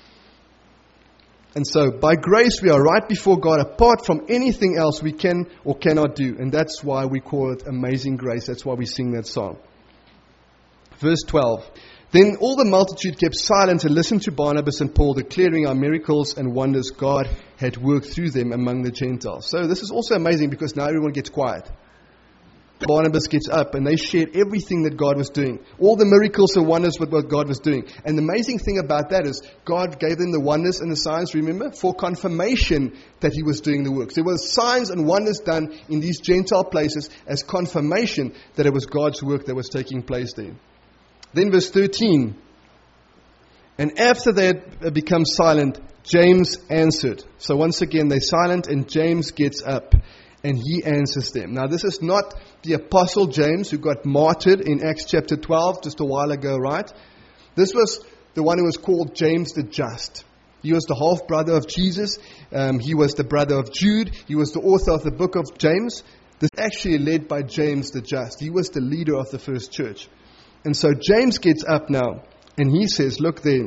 And so, by grace, we are right before God, apart from anything else we can or cannot do. And that's why we call it amazing grace. That's why we sing that song. Verse 12. Then all the multitude kept silent and listened to Barnabas and Paul, declaring how miracles and wonders God had worked through them among the Gentiles. So this is also amazing because now everyone gets quiet. Barnabas gets up and they shared everything that God was doing. All the miracles and wonders with what God was doing. And the amazing thing about that is God gave them the wonders and the signs, remember, for confirmation that He was doing the works. There were signs and wonders done in these Gentile places as confirmation that it was God's work that was taking place there. Then verse 13. And after they had become silent, James answered. So once again, they're silent and James gets up. And he answers them. Now, this is not the Apostle James who got martyred in Acts chapter 12 just a while ago, right? This was the one who was called James the Just. He was the half-brother of Jesus. He was the brother of Jude. He was the author of the book of James. This is actually led by James the Just. He was the leader of the first church. And so James gets up now and he says, look there.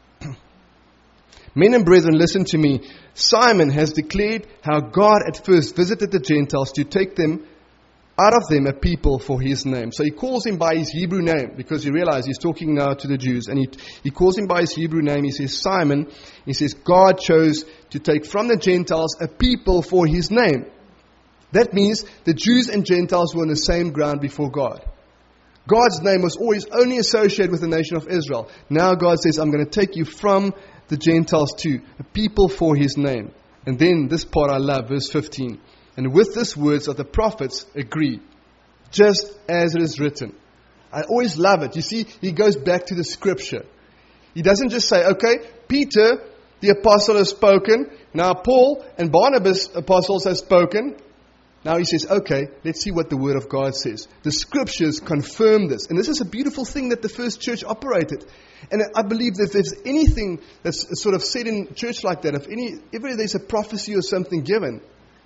Men and brethren, listen to me. Simon has declared how God at first visited the Gentiles to take them out of them a people for His name. So he calls him by his Hebrew name because you realize he's talking now to the Jews. And he calls him by his Hebrew name. He says, Simon, he says, God chose to take from the Gentiles a people for His name. That means the Jews and Gentiles were on the same ground before God. God's name was always only associated with the nation of Israel. Now God says, I'm going to take you from the Gentiles too, a people for His name. And then this part I love, verse 15. And with this words of the prophets agree, just as it is written. I always love it. You see, he goes back to the scripture. He doesn't just say, okay, Peter, the apostle, has spoken. Now Paul and Barnabas, apostles, have spoken. Now he says, okay, let's see what the Word of God says. The Scriptures confirm this. And this is a beautiful thing that the first church operated. And I believe that if there's anything that's sort of said in church like that, if there's a prophecy or something given,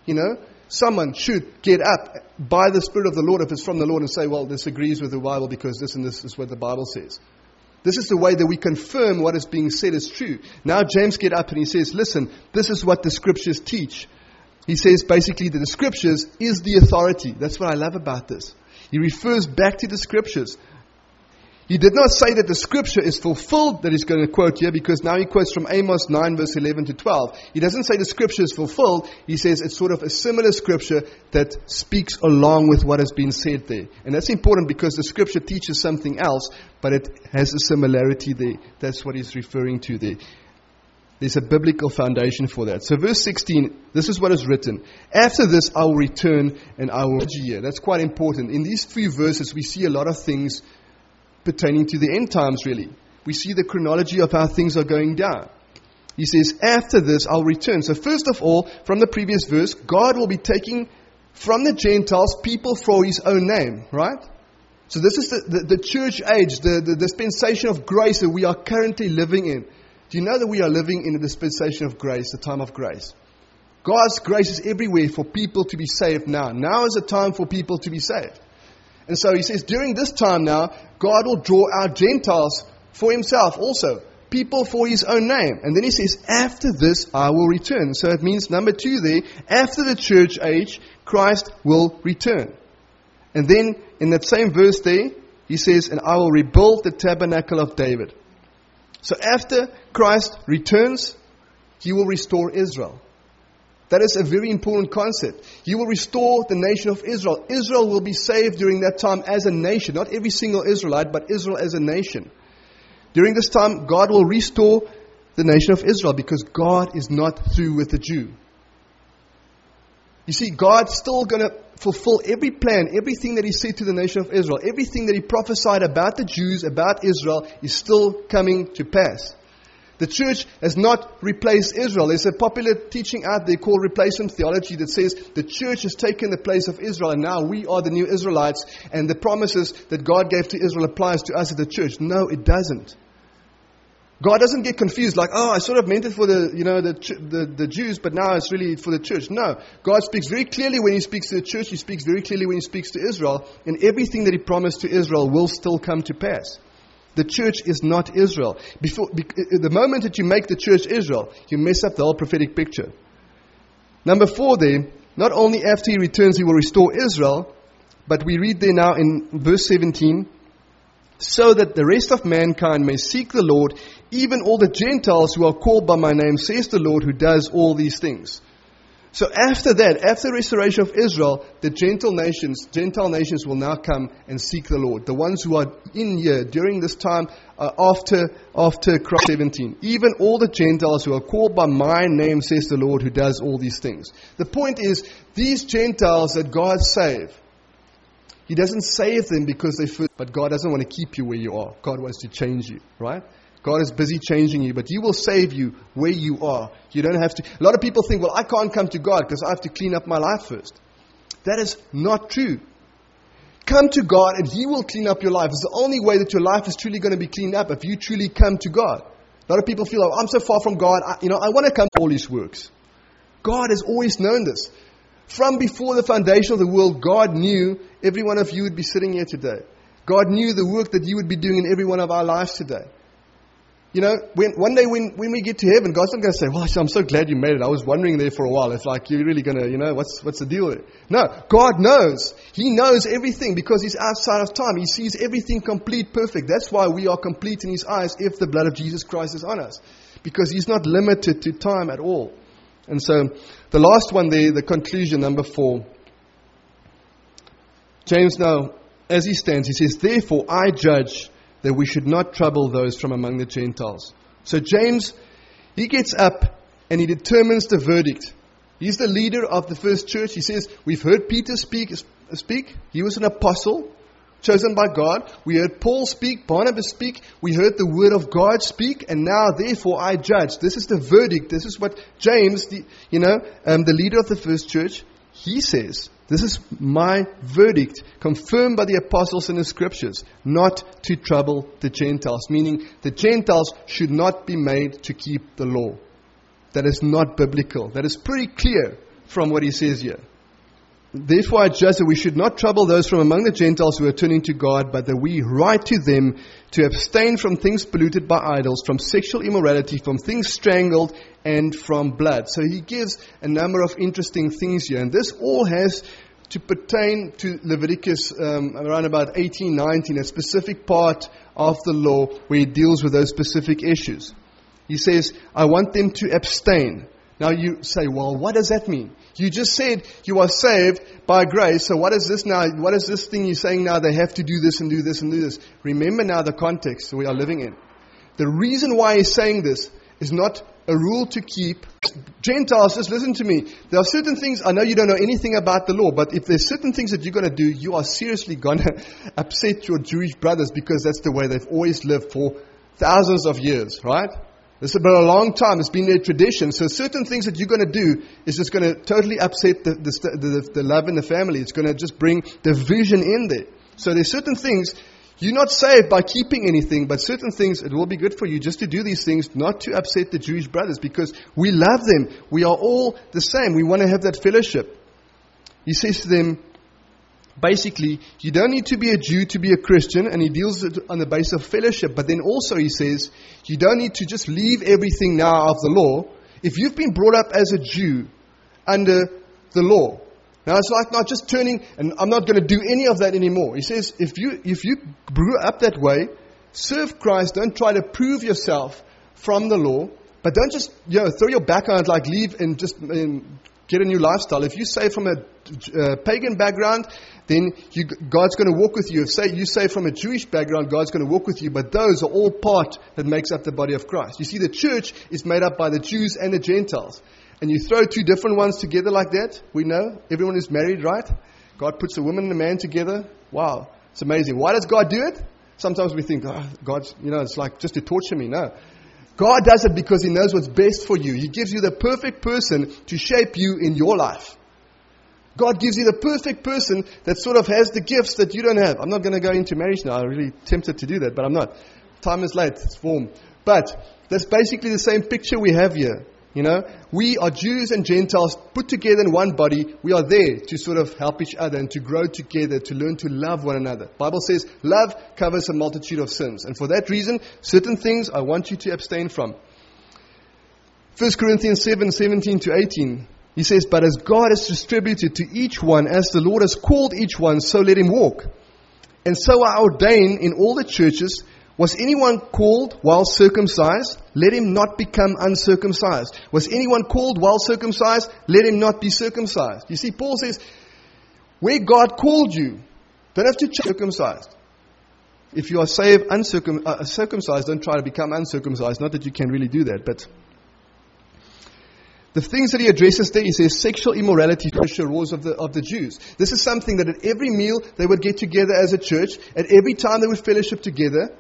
someone should get up by the Spirit of the Lord, if it's from the Lord, and say, well, this agrees with the Bible because this and this is what the Bible says. This is the way that we confirm what is being said is true. Now James gets up and he says, listen, this is what the Scriptures teach. He says basically that the Scriptures is the authority. That's what I love about this. He refers back to the Scriptures. He did not say that the Scripture is fulfilled that he's going to quote here, because now he quotes from Amos 9 verse 11 to 12. He doesn't say the Scripture is fulfilled. He says it's sort of a similar Scripture that speaks along with what has been said there. And that's important because the Scripture teaches something else, but it has a similarity there. That's what he's referring to there. There's a biblical foundation for that. So verse 16, this is what is written. After this I will return and I will judge you. That's quite important. In these few verses we see a lot of things pertaining to the end times really. We see the chronology of how things are going down. He says, after this I'll return. So first of all, from the previous verse, God will be taking from the Gentiles people for His own name, right? So this is the church age, the dispensation of grace that we are currently living in. Do you know that we are living in a dispensation of grace, the time of grace? God's grace is everywhere for people to be saved now. Now is the time for people to be saved. And so he says, during this time now, God will draw out Gentiles for Himself also. People for His own name. And then he says, after this I will return. So it means, number 2 there, after the church age, Christ will return. And then in that same verse there, he says, and I will rebuild the tabernacle of David. So after Christ returns, He will restore Israel. That is a very important concept. He will restore the nation of Israel. Israel will be saved during that time as a nation. Not every single Israelite, but Israel as a nation. During this time, God will restore the nation of Israel because God is not through with the Jew. You see, God's still going to fulfill every plan, everything that He said to the nation of Israel, everything that He prophesied about the Jews, about Israel, is still coming to pass. The church has not replaced Israel. There's a popular teaching out there called replacement theology that says the church has taken the place of Israel and now we are the new Israelites and the promises that God gave to Israel applies to us as the church. No, it doesn't. God doesn't get confused like, I sort of meant it for the Jews, but now it's really for the church. No, God speaks very clearly when He speaks to the church. He speaks very clearly when He speaks to Israel. And everything that He promised to Israel will still come to pass. The church is not Israel. The moment that you make the church Israel, you mess up the whole prophetic picture. Number 4 there, not only after He returns He will restore Israel, but we read there now in verse 17, so that the rest of mankind may seek the Lord, even all the Gentiles who are called by my name, says the Lord who does all these things. So after that, after the restoration of Israel, the Gentile nations will now come and seek the Lord. The ones who are in here during this time after Christ 17. Even all the Gentiles who are called by my name, says the Lord, who does all these things. The point is, these Gentiles that God saved, He doesn't save them because they fit, but God doesn't want to keep you where you are. God wants to change you, right? God is busy changing you, but He will save you where you are. You don't have to. A lot of people think, well, I can't come to God because I have to clean up my life first. That is not true. Come to God and He will clean up your life. It's the only way that your life is truly going to be cleaned up, if you truly come to God. A lot of people feel, oh, I'm so far from God. I want to come to all His works. God has always known this. From before the foundation of the world, God knew every one of you would be sitting here today. God knew the work that you would be doing in every one of our lives today. One day when we get to heaven, God's not going to say, well, I'm so glad you made it. I was wondering there for a while. It's like, you're really going to, what's the deal there? No, God knows. He knows everything because He's outside of time. He sees everything complete, perfect. That's why we are complete in His eyes if the blood of Jesus Christ is on us. Because He's not limited to time at all. And so, the last one there, the conclusion, number 4. James now, as he stands, he says, therefore I judge that we should not trouble those from among the Gentiles. So James, he gets up and he determines the verdict. He's the leader of the first church. He says, we've heard Peter speak. He was an apostle, chosen by God. We heard Paul speak, Barnabas speak. We heard the word of God speak. And now, therefore, I judge. This is the verdict. This is what James, the leader of the first church, he says. This is my verdict, confirmed by the apostles in the scriptures, not to trouble the Gentiles. Meaning, the Gentiles should not be made to keep the law. That is not biblical. That is pretty clear from what he says here. Therefore I judge that we should not trouble those from among the Gentiles who are turning to God, but that we write to them to abstain from things polluted by idols, from sexual immorality, from things strangled, and from blood. So he gives a number of interesting things here. And this all has to pertain to Leviticus around about 18, 19, a specific part of the law where he deals with those specific issues. He says, I want them to abstain. Now you say, well, what does that mean? You just said you are saved by grace, so what is this now? What is this thing you're saying now? They have to do this and do this and do this. Remember now the context we are living in. The reason why he's saying this is not a rule to keep. Gentiles, just listen to me. There are certain things, I know you don't know anything about the law, but if there's certain things that you're going to do, you are seriously going to upset your Jewish brothers because that's the way they've always lived for thousands of years, right? This has been a long time. It's been their tradition. So certain things that you're going to do is just going to totally upset the love in the family. It's going to just bring division in there. So there's certain things, you're not saved by keeping anything, but certain things, it will be good for you just to do these things, not to upset the Jewish brothers, because we love them. We are all the same. We want to have that fellowship. He says to them, basically, you don't need to be a Jew to be a Christian, and he deals it on the basis of fellowship. But then also he says, you don't need to just leave everything now of the law. If you've been brought up as a Jew under the law, now it's like not just turning, and I'm not going to do any of that anymore. He says, if you grew up that way, serve Christ. Don't try to prove yourself from the law, but don't just throw your back on it, like leave and just get a new lifestyle. If you say from a pagan background, then God's going to walk with you. If you say from a Jewish background, God's going to walk with you. But those are all part that makes up the body of Christ. You see, the church is made up by the Jews and the Gentiles. And you throw two different ones together like that, we know everyone is married, right? God puts a woman and a man together. Wow, it's amazing. Why does God do it? Sometimes we think, God's, it's like just to torture me. No. God does it because He knows what's best for you. He gives you the perfect person to shape you in your life. God gives you the perfect person that sort of has the gifts that you don't have. I'm not going to go into marriage now. I'm really tempted to do that, but I'm not. Time is late. It's warm. But that's basically the same picture we have here. We are Jews and Gentiles put together in one body. We are there to sort of help each other and to grow together, to learn to love one another. The Bible says love covers a multitude of sins. And for that reason, certain things I want you to abstain from. 1 Corinthians 7:17-18. He says, but as God has distributed to each one, as the Lord has called each one, so let him walk. And so I ordain in all the churches Was anyone called while circumcised? Let him not become uncircumcised. Was anyone called while circumcised? Let him not be circumcised. You see, Paul says, where God called you, don't have to change circumcised. If you are saved circumcised, don't try to become uncircumcised. Not that you can really do that, but the things that he addresses there, he says sexual immorality, kosher laws of the Jews. This is something that at every meal they would get together as a church. At every time they would fellowship together,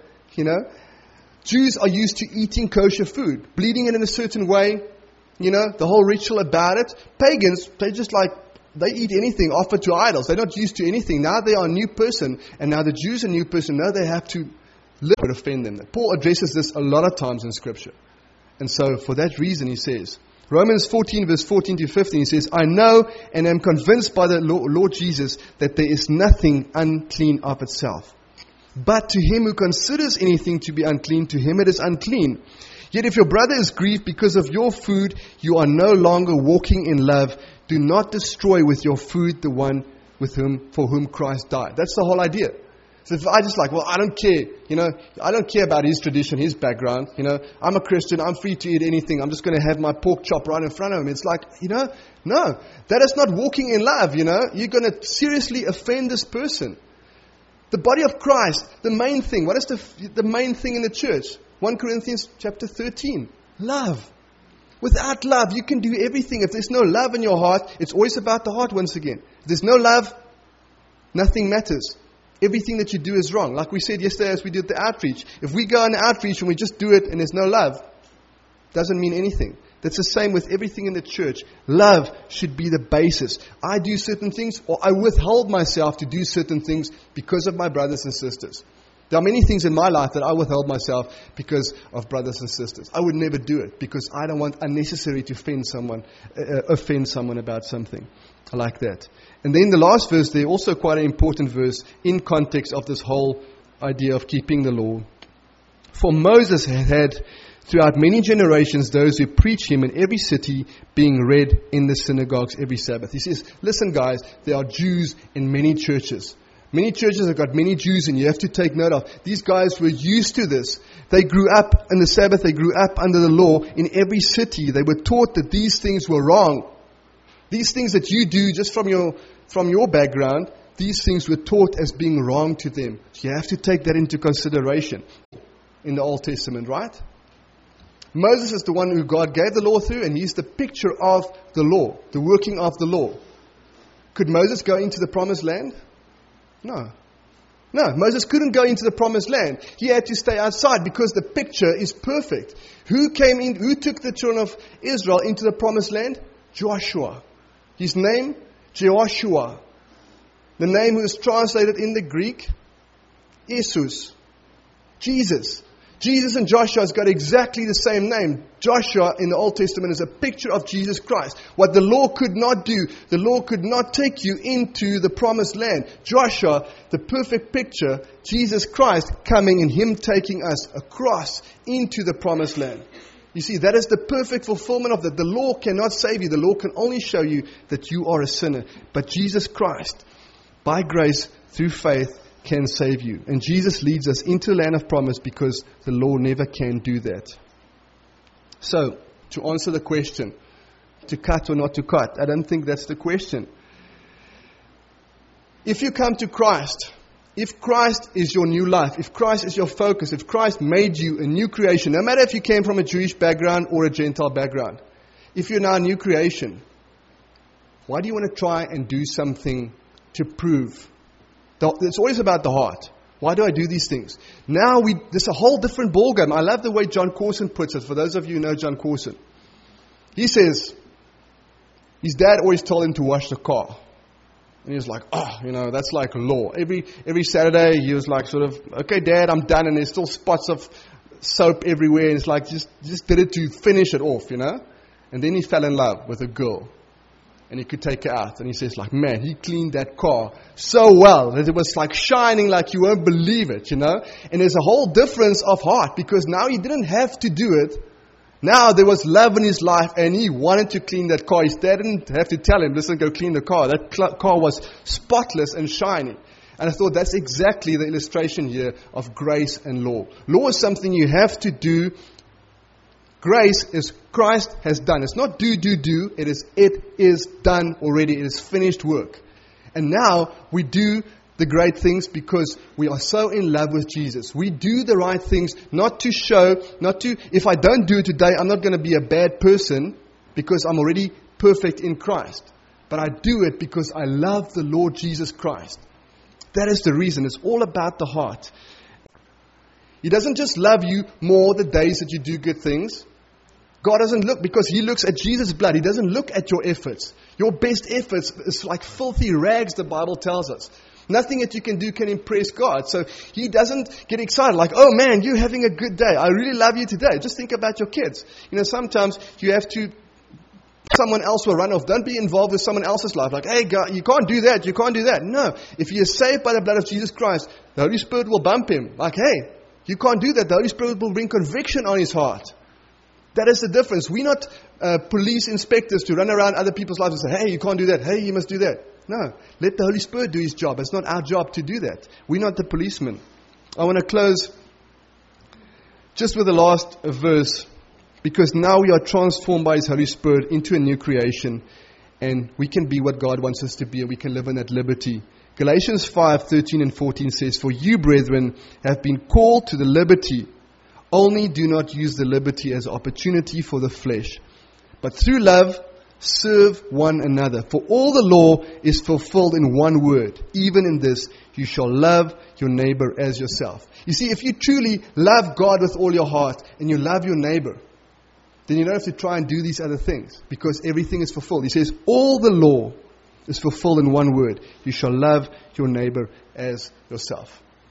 Jews are used to eating kosher food, bleeding it in a certain way, the whole ritual about it. Pagans, they eat anything offered to idols. They're not used to anything. Now they are a new person, and now the Jews are a new person. Now they have to live to offend them. Paul addresses this a lot of times in Scripture. And so for that reason he says, Romans 14 verse 14 to 15, he says, I know and am convinced by the Lord Jesus that there is nothing unclean of itself. But to him who considers anything to be unclean, to him it is unclean. Yet if your brother is grieved because of your food, you are no longer walking in love. Do not destroy with your food the one for whom Christ died. That's the whole idea. So if I just I don't care, I don't care about his tradition, his background, I'm a Christian, I'm free to eat anything, I'm just going to have my pork chop right in front of him. It's no, that is not walking in love, You're going to seriously offend this person. The body of Christ, the main thing, what is the main thing in the church? 1 Corinthians chapter 13, love. Without love, you can do everything. If there's no love in your heart, it's always about the heart once again. If there's no love, nothing matters. Everything that you do is wrong. Like we said yesterday as we did the outreach. If we go on outreach and we just do it and there's no love, it doesn't mean anything. That's the same with everything in the church. Love should be the basis. I do certain things, or I withhold myself to do certain things because of my brothers and sisters. There are many things in my life that I withheld myself because of brothers and sisters. I would never do it because I don't want unnecessarily to offend someone about something like that. And then the last verse there, also quite an important verse in context of this whole idea of keeping the law. For Moses had throughout many generations those who preach him in every city, being read in the synagogues every Sabbath. He says, listen guys, there are Jews in many churches. Many churches have got many Jews, and you have to take note of. These guys were used to this. They grew up in the Sabbath. They grew up under the law in every city. They were taught that these things were wrong. These things that you do just from your background, these things were taught as being wrong to them. So you have to take that into consideration in the Old Testament, right? Moses is the one who God gave the law through, and he's the picture of the law, the working of the law. Could Moses go into the promised land? No, Moses couldn't go into the promised land. He had to stay outside because the picture is perfect. Who took the children of Israel into the promised land? Joshua. His name, Jehoshua. The name who is translated in the Greek, Jesus. Jesus. Jesus and Joshua has got exactly the same name. Joshua in the Old Testament is a picture of Jesus Christ. What the law could not do, the law could not take you into the promised land. Joshua, the perfect picture, Jesus Christ coming and him taking us across into the promised land. You see, that is the perfect fulfillment of that. The law cannot save you. The law can only show you that you are a sinner. But Jesus Christ, by grace, through faith, can save you. And Jesus leads us into the land of promise because the law never can do that. So, to answer the question, to cut or not to cut, I don't think that's the question. If you come to Christ, if Christ is your new life, if Christ is your focus, if Christ made you a new creation, no matter if you came from a Jewish background or a Gentile background, if you're now a new creation, why do you want to try and do something to prove? It's always about the heart. Why do I do these things? Now there's a whole different ballgame. I love the way John Corson puts it. For those of you who know John Corson, he says his dad always told him to wash the car, and he was like, that's like law. Every Saturday he was like, sort of, okay, Dad, I'm done, and there's still spots of soap everywhere, and it's like just did it to finish it off, And then he fell in love with a girl. And he could take her out. And he says, man, he cleaned that car so well that it was like shining like you won't believe it, And there's a whole difference of heart because now he didn't have to do it. Now there was love in his life and he wanted to clean that car. His dad didn't have to tell him, listen, go clean the car. That car was spotless and shiny. And I thought that's exactly the illustration here of grace and law. Law is something you have to do. Grace is Christ has done. It's not do. It is done already. It is finished work. And now we do the great things because we are so in love with Jesus. We do the right things not to show, if I don't do it today, I'm not going to be a bad person because I'm already perfect in Christ. But I do it because I love the Lord Jesus Christ. That is the reason. It's all about the heart. He doesn't just love you more the days that you do good things. God doesn't look, because He looks at Jesus' blood. He doesn't look at your efforts. Your best efforts is like filthy rags, the Bible tells us. Nothing that you can do can impress God. So He doesn't get excited like, oh man, you're having a good day. I really love you today. Just think about your kids. Sometimes you have to, someone else will run off. Don't be involved with someone else's life. Like, hey, God, you can't do that. You can't do that. No. If he is saved by the blood of Jesus Christ, the Holy Spirit will bump him. Like, hey, you can't do that. The Holy Spirit will bring conviction on his heart. That is the difference. We're not police inspectors to run around other people's lives and say, hey, you can't do that. Hey, you must do that. No. Let the Holy Spirit do His job. It's not our job to do that. We're not the policemen. I want to close just with the last verse, because now we are transformed by His Holy Spirit into a new creation, and we can be what God wants us to be, and we can live in that liberty. Galatians 5:13 and 14 says, for you, brethren, have been called to the liberty. Only do not use the liberty as an opportunity for the flesh, but through love serve one another. For all the law is fulfilled in one word, even in this, you shall love your neighbor as yourself. You see, if you truly love God with all your heart and you love your neighbor, then you don't have to try and do these other things, because everything is fulfilled. He says all the law is fulfilled in one word, you shall love your neighbor as yourself.